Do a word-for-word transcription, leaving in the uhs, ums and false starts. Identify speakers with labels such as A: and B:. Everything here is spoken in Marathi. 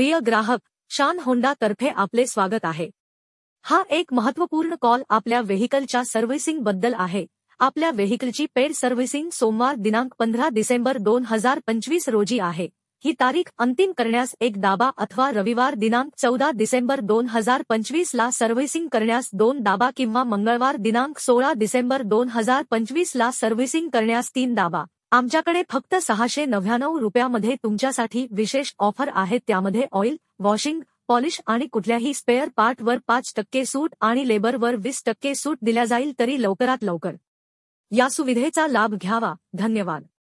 A: प्रिय ग्राहक, शान होंडा तर्फे आपले स्वागत आहे। हा एक महत्त्वपूर्ण कॉल आपल्या व्हेइकलच्या सर्व्हिसिंग बद्दल आहे। आपल्या व्हेइकलची पेड सर्व्हिसिंग सोमवार दिनांक पंधरा डिसेंबर दोन हजार पंचवीस रोजी आहे। ही तारीख अंतिम करण्यास एक दाबा अथवा रविवार दिनांक चौदा डिसेंबर दोन हजार पंचवीस ला सर्व्हिसिंग करण्यास दोन दाबा किंवा मंगळवार दिनांक सोळा डिसेंबर दोन हजार पंचवीस ला सर्व्हिसिंग करण्यास तीन दाबा। आमच्याकडे फक्त सहाशे नव्याण्णव रुपयामध्ये तुमच्यासाठी विशेष ऑफर आहे। त्यामध्ये ऑइल, वॉशिंग, पॉलिश आणि कुठल्याही स्पेअर पार्टवर पाच टक्के सूट आणि लेबरवर वीस टक्के सूट दिल्या जाईल। तरी लवकरात लवकर या सुविधेचा लाभ घ्यावा। धन्यवाद।